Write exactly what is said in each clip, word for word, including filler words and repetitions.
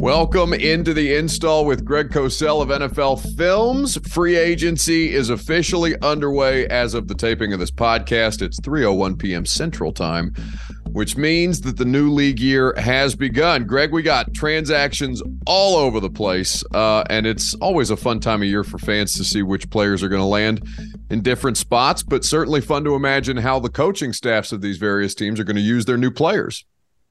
Welcome into the install with Greg Cosell of N F L Films. Free agency is officially underway as of the taping of this podcast. It's three oh one p.m. Central Time, which means that the new league year has begun. Greg, we got transactions all over the place, uh, and it's always a fun time of year for fans to see which players are going to land in different spots, but certainly fun to imagine how the coaching staffs of these various teams are going to use their new players.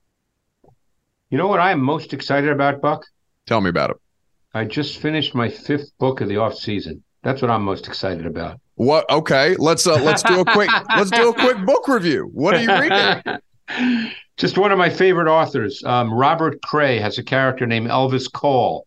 You know what I'm most excited about, Buck? Tell me about it. I just finished my fifth book of the off season. That's what I'm most excited about. What? Okay, let's uh, let's do a quick let's do a quick book review. What are you reading? Just one of my favorite authors, um, Robert Cray, has a character named Elvis Cole.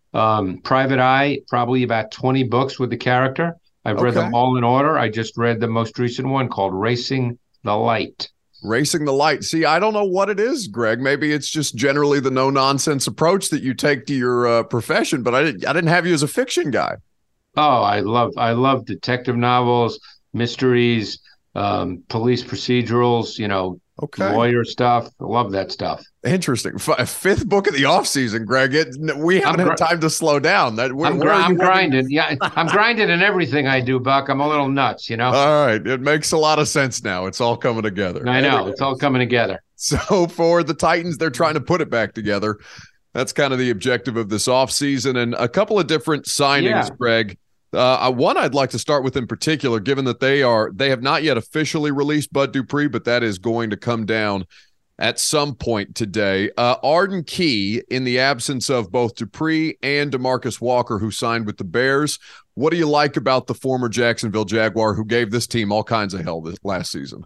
Um, Private Eye, probably about twenty books with the character. I've read Okay. them all in order. I just read the most recent one called Racing the Light. Racing the Light. See, I don't know what it is, Greg. Maybe it's just generally the no-nonsense approach that you take to your uh, profession, but I didn't, I didn't have you as a fiction guy. Oh, I love I love detective novels, mysteries, um, police procedurals, you know, Okay. lawyer stuff. I love that stuff. Interesting. F- fifth book of the offseason, Greg. It, we haven't I'm had gr- time to slow down. That where, I'm, where gr- are you I'm heading? grinding. Yeah, I'm grinding in everything I do, Buck. I'm a little nuts, you know. All right. It makes a lot of sense now. It's all coming together. I know. Anyway, It's all coming together. So for the Titans, they're trying to put it back together. That's kind of the objective of this offseason. And a couple of different signings, Yeah. Greg. Uh, one I'd like to start with in particular, given that they are they have not yet officially released Bud Dupree, but that is going to come down at some point today. Uh, Arden Key, in the absence of both Dupree and DeMarcus Walker, who signed with the Bears. What do you like about the former Jacksonville Jaguar who gave this team all kinds of hell this last season?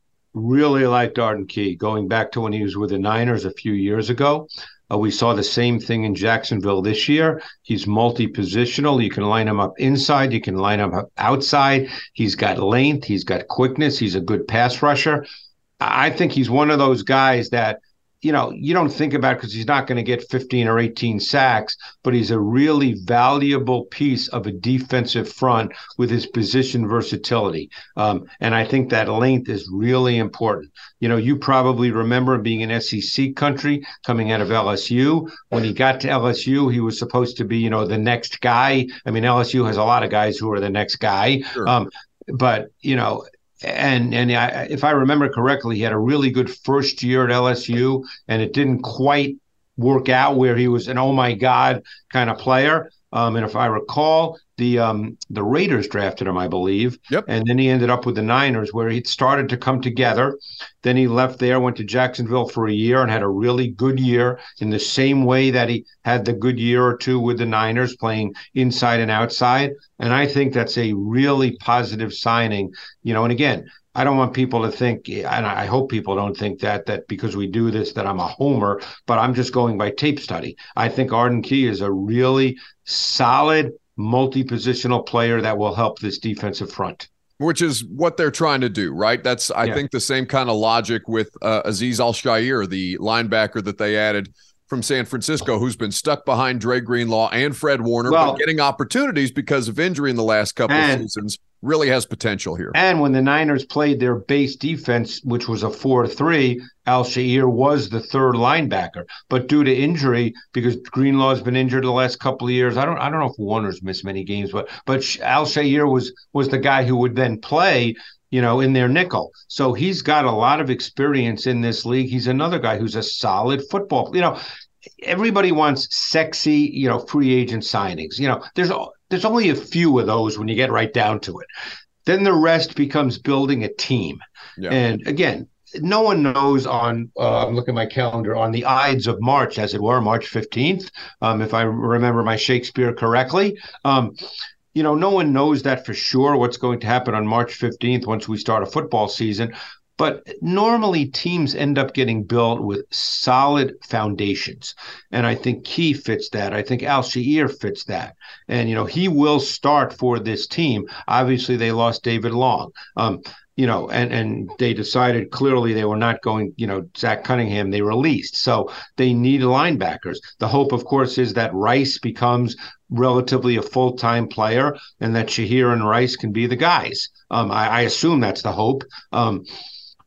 Really liked Arden Key. Going back to when he was with the Niners a few years ago, uh, we saw the same thing in Jacksonville this year. He's multi-positional. You can line him up inside. You can line him up outside. He's got length. He's got quickness. He's a good pass rusher. I think he's one of those guys that, you know, you don't think about because he's not going to get fifteen or eighteen sacks, but he's a really valuable piece of a defensive front with his position versatility. Um, and I think that length is really important. You know, you probably remember being in S E C country coming out of L S U. When he got to L S U, he was supposed to be, you know, the next guy. I mean, L S U has a lot of guys who are the next guy. Sure. Um, but, you know, And and I, if I remember correctly, he had a really good first year at L S U, and it didn't quite work out where he was an oh my God kind of player. Um, and if I recall, the um, the Raiders drafted him, I believe. Yep. And then he ended up with the Niners, where he started to come together. Then he left there, went to Jacksonville for a year, and had a really good year in the same way that he had the good year or two with the Niners, playing inside and outside. And I think that's a really positive signing. You know, and again, I don't want people to think, and I hope people don't think that, that because we do this, that I'm a homer, but I'm just going by tape study. I think Arden Key is a really solid, multi-positional player that will help this defensive front. Which is what they're trying to do, right? That's, I Yeah. think, the same kind of logic with uh, Azeez Al-Shaair, the linebacker that they added from San Francisco, who's been stuck behind Dre Greenlaw and Fred Warner, Well, but getting opportunities because of injury in the last couple and, of seasons, really has potential here. And when the Niners played their base defense, which was a four three, Al-Shaair was the third linebacker. But due to injury, because Greenlaw's been injured the last couple of years, I don't I don't know if Warner's missed many games, but but Al-Shaair was was the guy who would then play, you know, in their nickel. So he's got a lot of experience in this league. He's another guy who's a solid football. You know, everybody wants sexy, you know, free agent signings. You know, there's there's only a few of those when you get right down to it. Then the rest becomes building a team. Yeah. And again, no one knows on, uh, I'm looking at my calendar, on the Ides of March, as it were, March fifteenth, um, if I remember my Shakespeare correctly. Um, you know, no one knows that for sure what's going to happen on March fifteenth once we start a football season. But normally teams end up getting built with solid foundations. And I think Key fits that. I think Al-Shaair fits that. And, you know, he will start for this team. Obviously, they lost David Long. Um, you know, and, and they decided clearly they were not going, you know, Zach Cunningham, they released. So they need linebackers. The hope, of course, is that Rice becomes relatively a full-time player and that Shaair and Rice can be the guys. Um, I, I assume that's the hope. Um,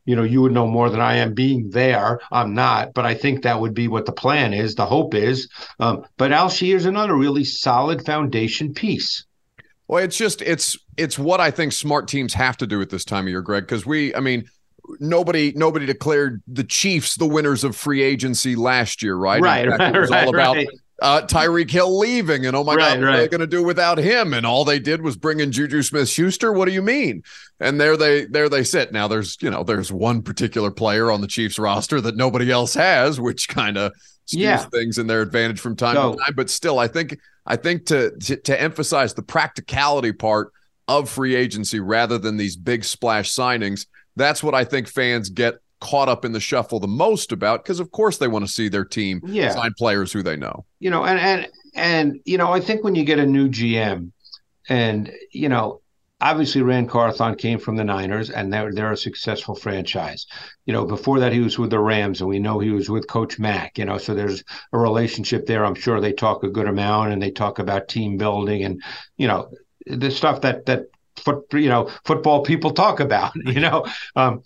you know, you would know more than I am being there. I'm not, but I think that would be what the plan is. The hope is. Um, but Alshie is another really solid foundation piece. Well, it's just it's it's what I think smart teams have to do at this time of year, Greg, because we, I mean, nobody nobody declared the Chiefs the winners of free agency last year, right? Right, fact, right, it was right, all about right. uh, Tyreek Hill leaving, and oh my Right, God, what right. are they going to do without him? And all they did was bring in Juju Smith-Schuster. What do you mean? And there they there they sit. Now there's you know there's one particular player on the Chiefs roster that nobody else has, which kind of skews Yeah. things in their advantage from time So- to time. But still, I think I think to, to to emphasize the practicality part of free agency rather than these big splash signings, that's what I think fans get caught up in the shuffle the most about, because of course they want to see their team Yeah. sign players who they know. You know, and and and you know, I think when you get a new G M, and you know, obviously Rand Carthon came from the Niners, and they're they're a successful franchise. You know, before that he was with the Rams, and we know he was with Coach Mack. You know, so there's a relationship there. I'm sure they talk a good amount, and they talk about team building, and you know, the stuff that that foot you know football people talk about. You know, um,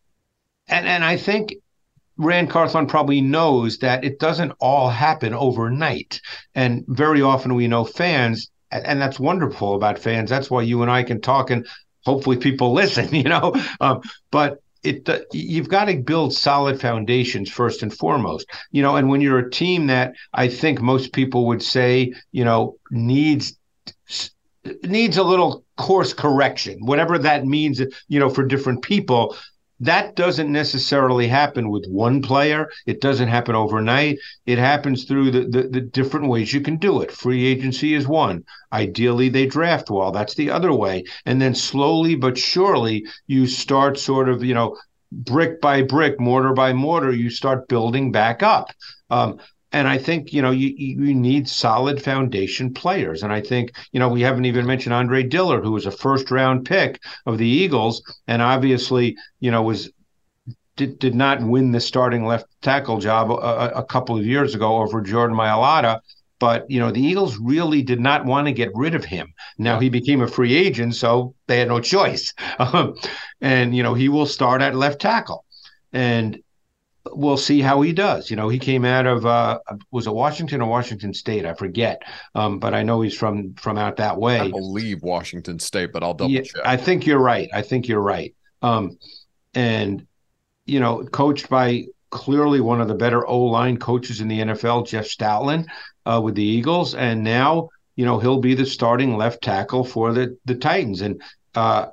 and and I think Rand Carthon probably knows that it doesn't all happen overnight. And very often we know fans, and that's wonderful about fans. That's why you and I can talk, and hopefully people listen, you know. Um, but it uh, you've got to build solid foundations first and foremost, you know. And when you're a team that I think most people would say, you know, needs needs a little course correction, whatever that means, you know, for different people. That doesn't necessarily happen with one player. It doesn't happen overnight. It happens through the, the, the different ways you can do it. Free agency is one. Ideally, they draft well. That's the other way. And then slowly but surely, you start sort of, you know, brick by brick, mortar by mortar, you start building back up. Um, And I think, you know, you, you need solid foundation players. And I think, you know, we haven't even mentioned Andre Dillard, who was a first round pick of the Eagles, and obviously, you know, was did, did not win the starting left tackle job a, a couple of years ago over Jordan Mailata. But, you know, the Eagles really did not want to get rid of him. Now he became a free agent, so they had no choice. Um, and, you know, he will start at left tackle. And we'll see how he does. You know, he came out of, uh, was it Washington or Washington State? I forget. Um, but I know he's from from out that way. I believe Washington State, but I'll double yeah, check. I think you're right. I think you're right. Um, and, you know, coached by clearly one of the better O-line coaches in the N F L, Jeff Stoutland, uh, with the Eagles. And now, you know, he'll be the starting left tackle for the, the Titans. And, uh,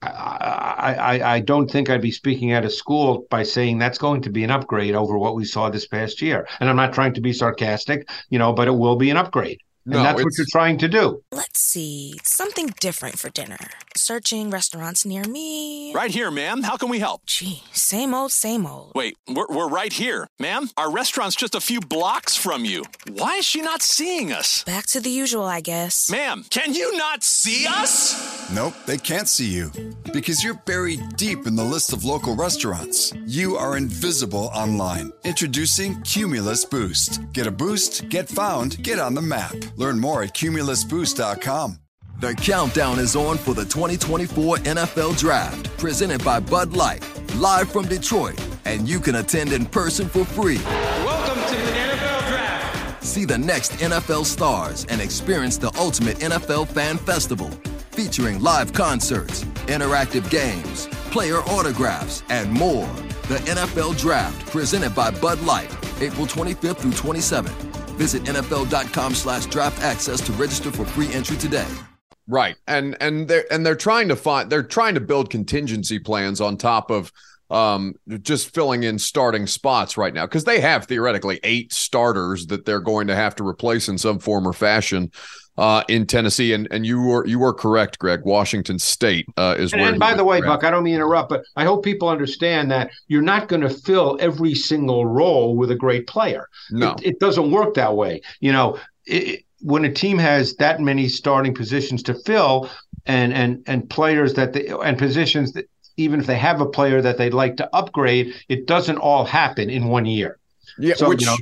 I, I, I don't think I'd be speaking out of school by saying that's going to be an upgrade over what we saw this past year. And I'm not trying to be sarcastic, you know, but it will be an upgrade. And No, that's what it's- you're trying to do. Let's see. Something different for dinner. Searching restaurants near me. Right here, ma'am. How can we help? Gee, same old, same old. Wait, we're, we're right here. Ma'am, our restaurant's just a few blocks from you. Why is she not seeing us? Back to the usual, I guess. Ma'am, can you not see us? Nope, they can't see you. Because you're buried deep in the list of local restaurants. You are invisible online. Introducing Cumulus Boost. Get a boost, get found, get on the map. Learn more at cumulus boost dot com. The countdown is on for the twenty twenty-four N F L Draft, presented by Bud Light, live from Detroit, and you can attend in person for free. Welcome to the N F L Draft. See the next N F L stars and experience the ultimate N F L fan festival, featuring live concerts, interactive games, player autographs, and more. The N F L Draft, presented by Bud Light, April twenty-fifth through twenty-seventh. Visit N F L dot com slash draft access to register for free entry today. Right. And and they're and they're trying to find they're trying to build contingency plans on top of um, just filling in starting spots right now, because they have theoretically eight starters that they're going to have to replace in some form or fashion uh, in Tennessee. And and you were you were correct, Greg. Washington State uh, is And, where. and by the way, drafted. Buck, I don't mean to interrupt, but I hope people understand that you're not going to fill every single role with a great player. No. It, it doesn't work that way. You know, it, when a team has that many starting positions to fill, and and and players that they and positions that even if they have a player that they'd like to upgrade, it doesn't all happen in one year. Yeah, So, which you know,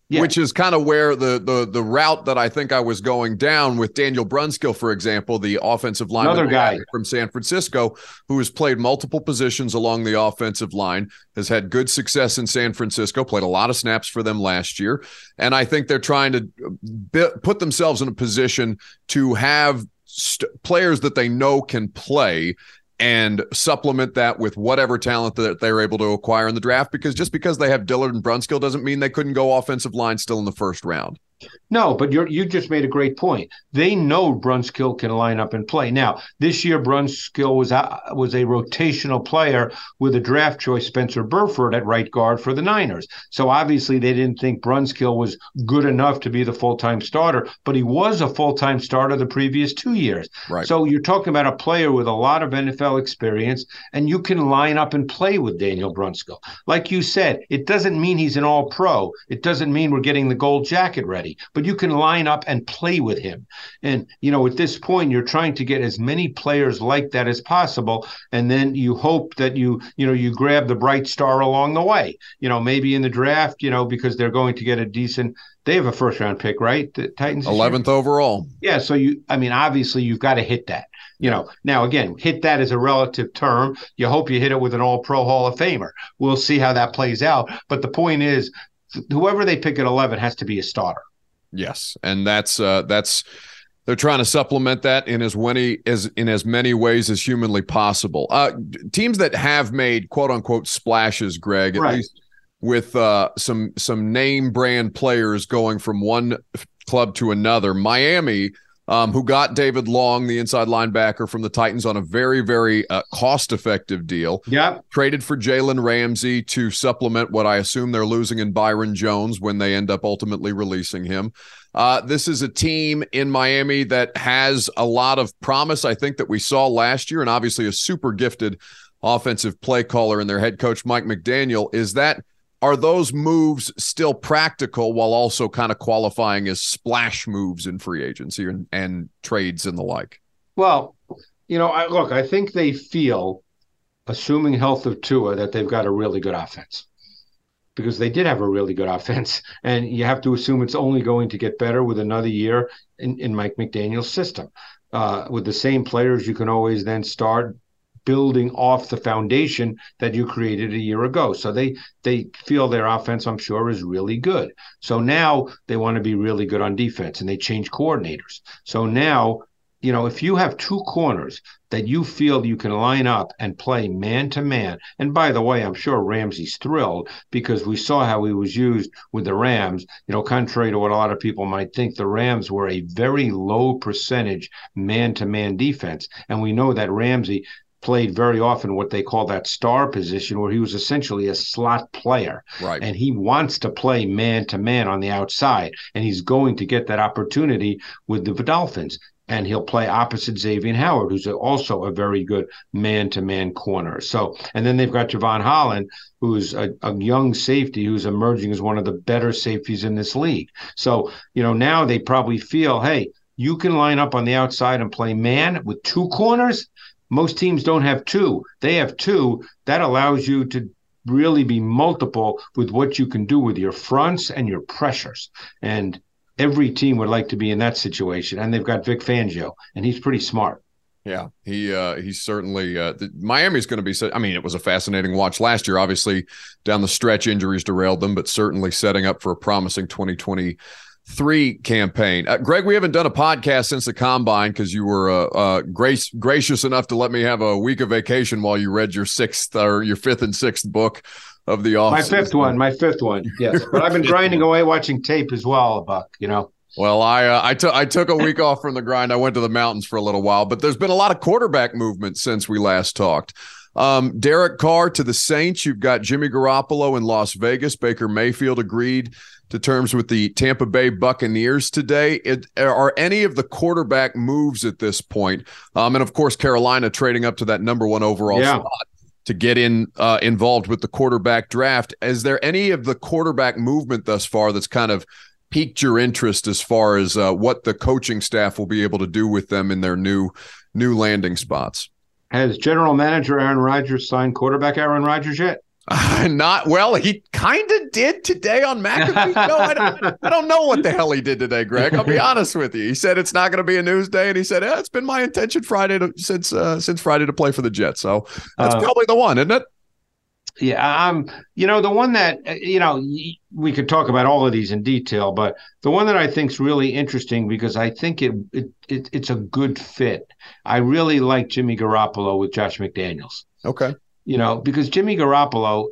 Yeah. Which is kind of where the the the route that I think I was going down with Daniel Brunskill, for example, the offensive lineman Another guy from San Francisco, who has played multiple positions along the offensive line, has had good success in San Francisco, played a lot of snaps for them last year. And I think they're trying to b- put themselves in a position to have st- players that they know can play and supplement that with whatever talent that they're able to acquire in the draft, because just because they have Dillard and Brunskill doesn't mean they couldn't go offensive line still in the first round. No, but you you just made a great point. They know Brunskill can line up and play. Now, this year, Brunskill was a, was a rotational player with a draft choice, Spencer Burford, at right guard for the Niners. So obviously they didn't think Brunskill was good enough to be the full-time starter, but he was a full-time starter the previous two years. Right. So you're talking about a player with a lot of N F L experience, and you can line up and play with Daniel Brunskill. Like you said, it doesn't mean he's an all-pro. It doesn't mean we're getting the gold jacket ready. But you can line up and play with him. And, you know, at this point, you're trying to get as many players like that as possible. And then you hope that you, you know, you grab the bright star along the way, you know, maybe in the draft, you know, because they're going to get a decent, they have a first round pick, right? The Titans. eleventh overall. Yeah. So you, I mean, obviously you've got to hit that, you know, now again, hit that is a relative term. You hope you hit it with an all pro Hall of Famer. We'll see how that plays out. But the point is, whoever they pick at eleven has to be a starter. Yes, and that's uh, that's they're trying to supplement that in as many as in as many ways as humanly possible. Uh, teams that have made quote unquote splashes, Greg, at right. least with uh, some some name brand players going from one club to another. Miami, um, who got David Long, the inside linebacker from the Titans, on a very very uh, cost effective deal. Yep. Traded for Jalen Ramsey to supplement what I assume they're losing in Byron Jones when they end up ultimately releasing him. Uh, this is a team in Miami that has a lot of promise, I think, that we saw last year, and obviously a super gifted offensive play caller in their head coach, Mike McDaniel. Is that, are those moves still practical while also kind of qualifying as splash moves in free agency and, and trades and the like? Well, you know, I, look, I think they feel, assuming health of Tua, that they've got a really good offense. Because they did have a really good offense, and you have to assume it's only going to get better with another year in, in Mike McDaniel's system. Uh, with the same players, you can always then start building off the foundation that you created a year ago. So they they feel their offense, I'm sure, is really good. So now they want to be really good on defense, and they change coordinators. So now, you know, if you have two corners that you feel you can line up and play man-to-man, and by the way, I'm sure Ramsey's thrilled because we saw how he was used with the Rams. You know, contrary to what a lot of people might think, the Rams were a very low percentage man-to-man defense, and we know that Ramsey played very often what they call that star position, where he was essentially a slot player. Right. And he wants to play man-to-man on the outside, and he's going to get that opportunity with the Dolphins. And he'll play opposite Xavier Howard, who's also a very good man-to-man corner. So, and then they've got Javon Holland, who's a, a young safety who's emerging as one of the better safeties in this league. So, you know, now they probably feel, hey, you can line up on the outside and play man with two corners. Most teams don't have two. They have two. That allows you to really be multiple with what you can do with your fronts and your pressures. And every team would like to be in that situation, and they've got Vic Fangio, and he's pretty smart. Yeah, he uh, he's certainly uh, – Miami's going to be – I mean, it was a fascinating watch last year. Obviously, down the stretch, injuries derailed them, but certainly setting up for a promising twenty twenty-three campaign. Uh, Greg, we haven't done a podcast since the Combine because you were uh, uh, grace, gracious enough to let me have a week of vacation while you read your sixth or your fifth and sixth book of the office. My fifth one, my fifth one, yes. But I've been grinding away watching tape as well, Buck, you know. Well, I uh, I took I took a week off from the grind. I went to the mountains for a little while, but there's been a lot of quarterback movement since we last talked. Um, Derek Carr to the Saints. You've got Jimmy Garoppolo in Las Vegas. Baker Mayfield agreed to terms with the Tampa Bay Buccaneers today. It, are any of the quarterback moves at this point? Um, and of course, Carolina trading up to that number one overall yeah. spot to get in uh, involved with the quarterback draft. Is there any of the quarterback movement thus far that's kind of piqued your interest as far as uh, what the coaching staff will be able to do with them in their new new landing spots? Has general manager Aaron Rodgers signed quarterback Aaron Rodgers yet? Uh, not well. He kind of did today on McAfee. No, I don't, I don't know what the hell he did today, Greg. I'll be honest with you. He said it's not going to be a news day, and he said, yeah, it's been my intention Friday to, since uh, since Friday to play for the Jets. So that's uh, probably the one, isn't it? Yeah, um, you know, the one that, you know, we could talk about all of these in detail, but the one that I think is really interesting because I think it, it, it it's a good fit. I really like Jimmy Garoppolo with Josh McDaniels. Okay. You know, because Jimmy Garoppolo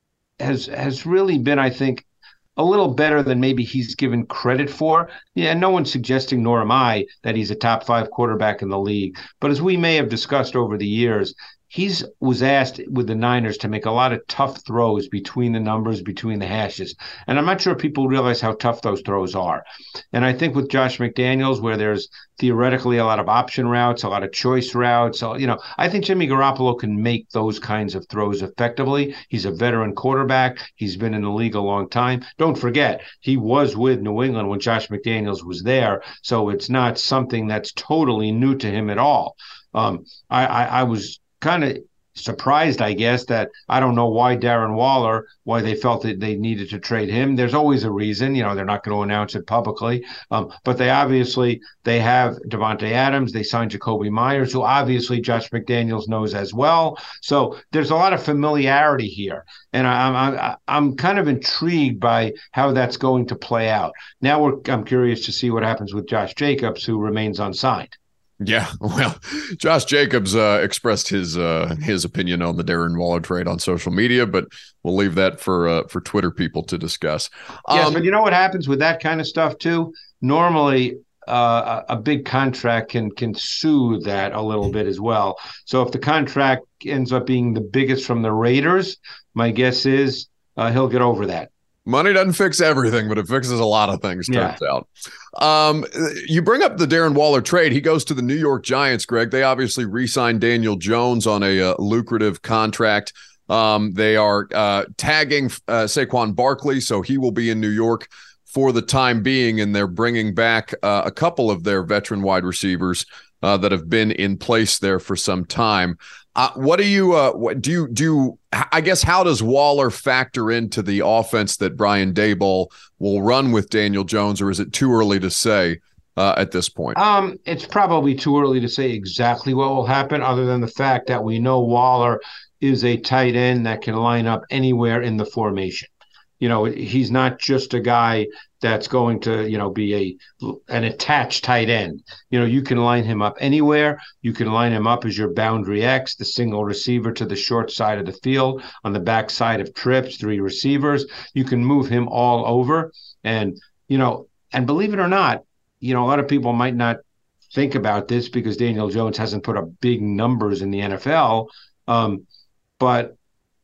has has really been, I think, a little better than maybe he's given credit for. Yeah, no one's suggesting, nor am I, that he's a top five quarterback in the league. But as we may have discussed over the years, he's was asked with the Niners to make a lot of tough throws between the numbers, between the hashes. And I'm not sure people realize how tough those throws are. And I think with Josh McDaniels, where there's theoretically a lot of option routes, a lot of choice routes, so, you know, I think Jimmy Garoppolo can make those kinds of throws effectively. He's a veteran quarterback. He's been in the league a long time. Don't forget, he was with New England when Josh McDaniels was there. So it's not something that's totally new to him at all. Um, I, I, I was kind of surprised, I guess, that I don't know why Darren Waller, why they felt that they needed to trade him. There's always a reason, you know, they're not going to announce it publicly. Um, but they obviously, they have Devontae Adams, they signed Jacoby Myers, who obviously Josh McDaniels knows as well. So there's a lot of familiarity here. And I'm, I'm, I'm kind of intrigued by how that's going to play out. Now we're, I'm curious to see what happens with Josh Jacobs, who remains unsigned. Yeah, well, Josh Jacobs uh, expressed his uh, his opinion on the Darren Waller trade on social media, but we'll leave that for uh, for Twitter people to discuss. Um, yes, but you know what happens with that kind of stuff too? Normally, uh, a, a big contract can can soothe that a little bit as well. So if the contract ends up being the biggest from the Raiders, my guess is uh, he'll get over that. Money doesn't fix everything, but it fixes a lot of things, turns yeah. out. Um, you bring up the Darren Waller trade. He goes to the New York Giants, Greg. They obviously re-signed Daniel Jones on a uh, lucrative contract. Um, they are uh, tagging uh, Saquon Barkley, so he will be in New York for the time being, and they're bringing back uh, a couple of their veteran wide receivers uh, that have been in place there for some time. Uh, what do you, uh, what do you, do you, I guess, how does Waller factor into the offense that Brian Daboll will run with Daniel Jones, or is it too early to say uh, at this point? Um, it's probably too early to say exactly what will happen, other than the fact that we know Waller is a tight end that can line up anywhere in the formation. You know, he's not just a guy that's going to, you know, be a an attached tight end. You know, you can line him up anywhere. You can line him up as your boundary X, the single receiver to the short side of the field, on the back side of trips, three receivers. You can move him all over. And, you know, and believe it or not, you know, a lot of people might not think about this because Daniel Jones hasn't put up big numbers in the N F L. Um, but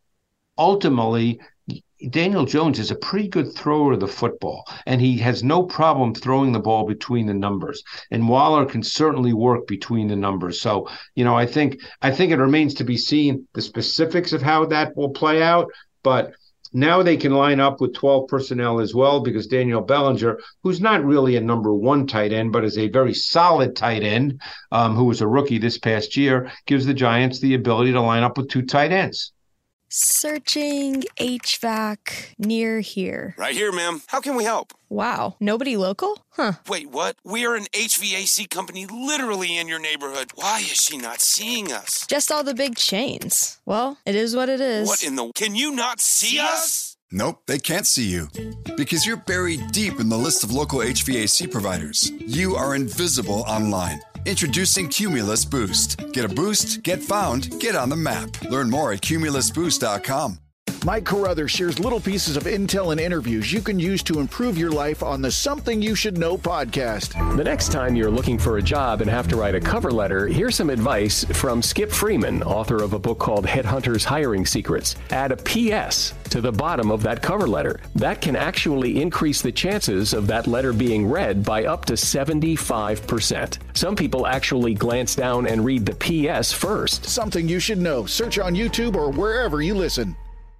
ultimately, Daniel Jones is a pretty good thrower of the football, and he has no problem throwing the ball between the numbers. And Waller can certainly work between the numbers. So, you know, I think I think it remains to be seen the specifics of how that will play out. But now they can line up with twelve personnel as well, because Daniel Bellinger, who's not really a number one tight end, but is a very solid tight end, um, who was a rookie this past year, gives the Giants the ability to line up with two tight ends. Searching H V A C near here. Right here, ma'am. How can we help? Wow. Nobody local? Huh. Wait, what? We are an H V A C company literally in your neighborhood. Why is she not seeing us? Just all the big chains. Well, it is what it is. What in the... Can you not see us? Nope, they can't see you. Because you're buried deep in the list of local H V A C providers. You are invisible online. Introducing Cumulus Boost. Get a boost, get found, get on the map. Learn more at cumulus boost dot com. Mike Carruthers shares little pieces of intel and interviews you can use to improve your life on the Something You Should Know podcast. The next time you're looking for a job and have to write a cover letter, here's some advice from Skip Freeman, author of a book called Headhunters Hiring Secrets. Add a P S to the bottom of that cover letter. That can actually increase the chances of that letter being read by up to seventy-five percent. Some people actually glance down and read the P S first. Something You Should Know. Search on YouTube or wherever you listen.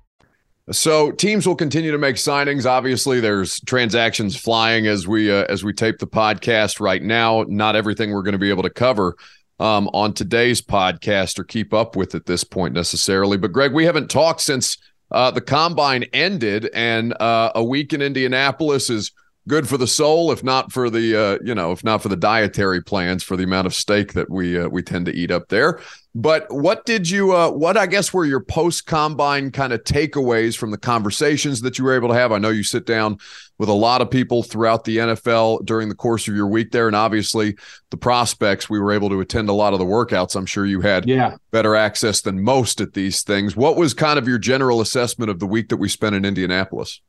So teams will continue to make signings. Obviously, there's transactions flying as we uh, as we tape the podcast right now. Not everything we're going to be able to cover um, on today's podcast or keep up with at this point necessarily. But Greg, we haven't talked since uh, the combine ended, and uh, a week in Indianapolis is good for the soul, if not for the uh, you know, if not for the dietary plans for the amount of steak that we uh, we tend to eat up there. But what did you, uh, what I guess were your post-combine kind of takeaways from the conversations that you were able to have? I know you sit down with a lot of people throughout the N F L during the course of your week there, and obviously the prospects, we were able to attend a lot of the workouts. I'm sure you had yeah. better access than most at these things. What was kind of your general assessment of the week that we spent in Indianapolis?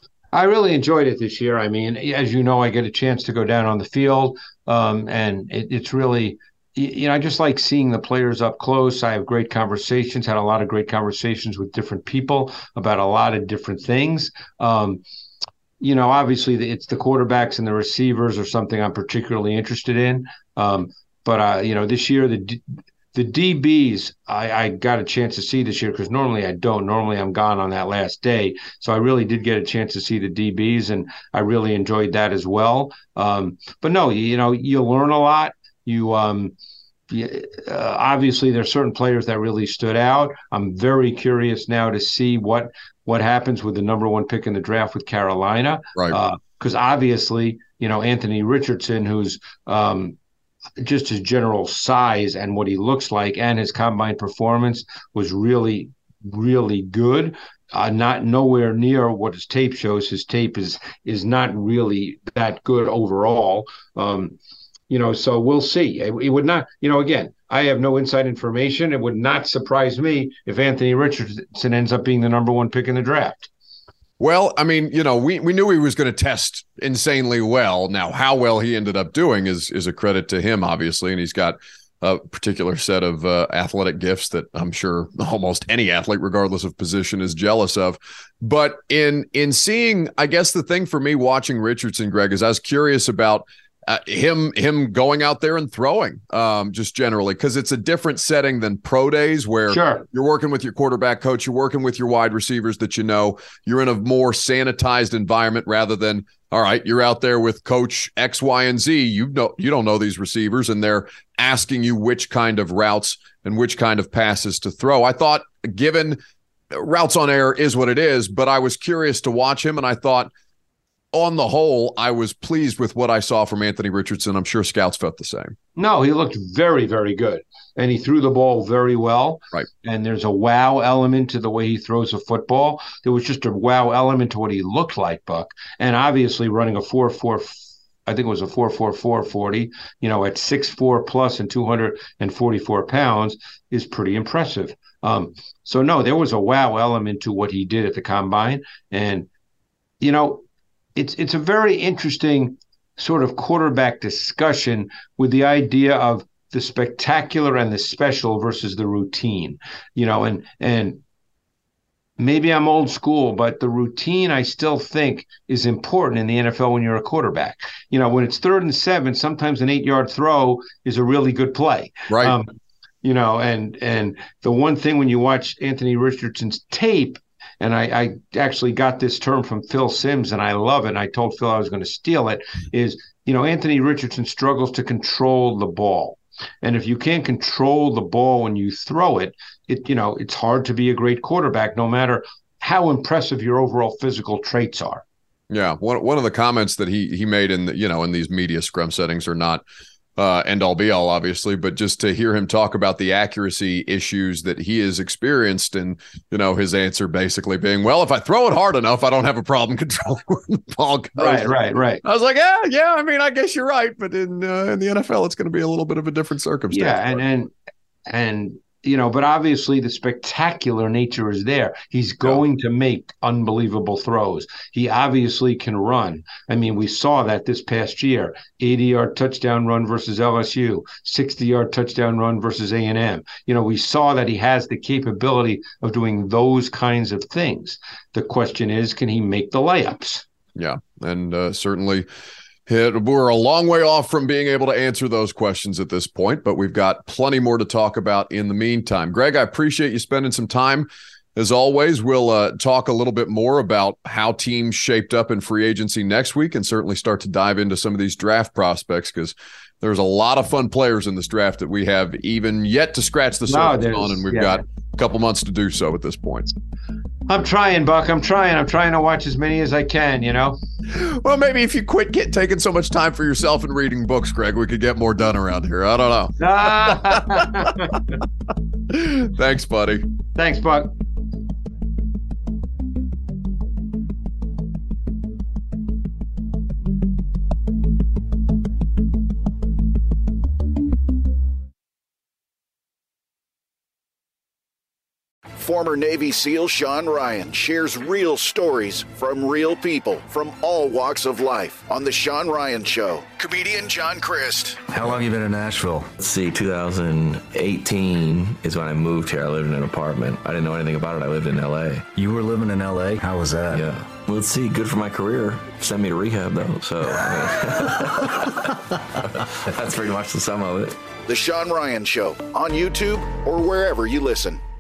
I really enjoyed it this year. I mean, as you know, I get a chance to go down on the field, um, and it, it's really – you know, I just like seeing the players up close. I have great conversations, had a lot of great conversations with different people about a lot of different things. Um, you know, obviously the, it's the quarterbacks and the receivers are something I'm particularly interested in. Um, but, uh, you know, this year, the the D Bs, I, I got a chance to see this year because normally I don't. Normally I'm gone on that last day. So I really did get a chance to see the D Bs, and I really enjoyed that as well. Um, but no, you know, you learn a lot. You um, you, uh, obviously there's certain players that really stood out. I'm very curious now to see what what happens with the number one pick in the draft with Carolina, right? Because uh, obviously, you know, Anthony Richardson, who's um, just his general size and what he looks like, and his combine performance was really, really good. Uh, not nowhere near what his tape shows. His tape is is not really that good overall. Um, You know, so we'll see. It, it would not, you know, again, I have no inside information. It would not surprise me if Anthony Richardson ends up being the number one pick in the draft. Well, I mean, you know, we, we knew he was going to test insanely well. Now, how well he ended up doing is is a credit to him, obviously, and he's got a particular set of uh, athletic gifts that I'm sure almost any athlete, regardless of position, is jealous of. But in in seeing, I guess the thing for me watching Richardson, Greg, is I was curious about Uh, him him going out there and throwing um, just generally, because it's a different setting than pro days where sure. you're working with your quarterback coach, you're working with your wide receivers that you know, you're in a more sanitized environment rather than, all right, you're out there with coach X, Y, and Z. You know, you don't know these receivers, and they're asking you which kind of routes and which kind of passes to throw. I thought, given routes on air is what it is, but I was curious to watch him, and I thought, on the whole, I was pleased with what I saw from Anthony Richardson. I'm sure scouts felt the same. No, he looked very, very good. And he threw the ball very well. Right. And there's a wow element to the way he throws a football. There was just a wow element to what he looked like, Buck. And obviously running a four four, I think it was a four four four forty, you know, at six four plus and two hundred forty-four pounds is pretty impressive. Um, so, no, there was a wow element to what he did at the combine. And, you know, It's it's a very interesting sort of quarterback discussion with the idea of the spectacular and the special versus the routine, you know, and and maybe I'm old school, but the routine I still think is important in the N F L when you're a quarterback. You know, when it's third and seven, sometimes an eight-yard throw is a really good play. Right. Um, you know, and and the one thing when you watch Anthony Richardson's tape, and I, I actually got this term from Phil Simms, and I love it. And I told Phil I was going to steal it, is, you know, Anthony Richardson struggles to control the ball. And if you can't control the ball when you throw it, it, you know, it's hard to be a great quarterback, no matter how impressive your overall physical traits are. Yeah. One, one of the comments that he, he made in the, you know, in these media scrum settings are not Uh, end all be all, obviously, but just to hear him talk about the accuracy issues that he has experienced, and, you know, his answer basically being, well, if I throw it hard enough, I don't have a problem controlling where the ball goes. Right, right, right. I was like, yeah, yeah. I mean, I guess you're right, but in uh, in the N F L, it's going to be a little bit of a different circumstance. Yeah, and and and you know, but obviously the spectacular nature is there. He's going yeah. to make unbelievable throws. He obviously can run. I mean, we saw that this past year, eighty-yard touchdown run versus L S U, sixty-yard touchdown run versus A and M. You know, we saw that he has the capability of doing those kinds of things. The question is, can he make the layups? Yeah, and uh, certainly It, we're a long way off from being able to answer those questions at this point, but we've got plenty more to talk about in the meantime. Greg, I appreciate you spending some time. As always, we'll uh, talk a little bit more about how teams shaped up in free agency next week, and certainly start to dive into some of these draft prospects, because there's a lot of fun players in this draft that we have even yet to scratch the surface no, on, and we've yeah. got a couple months to do so at this point. I'm trying, Buck. I'm trying. I'm trying to watch as many as I can, you know? Well, maybe if you quit get, taking so much time for yourself and reading books, Greg, we could get more done around here. I don't know. Thanks, buddy. Thanks, Buck. Former Navy SEAL Sean Ryan shares real stories from real people from all walks of life on The Sean Ryan Show. Comedian John Crist. How long have you been in Nashville? Let's see, two thousand eighteen is when I moved here. I lived in an apartment. I didn't know anything about it. I lived in L A. You were living in L A? How was that? Yeah. Well, let's see, good for my career. Sent me to rehab, though, so I mean, that's pretty much the sum of it. The Sean Ryan Show on YouTube or wherever you listen.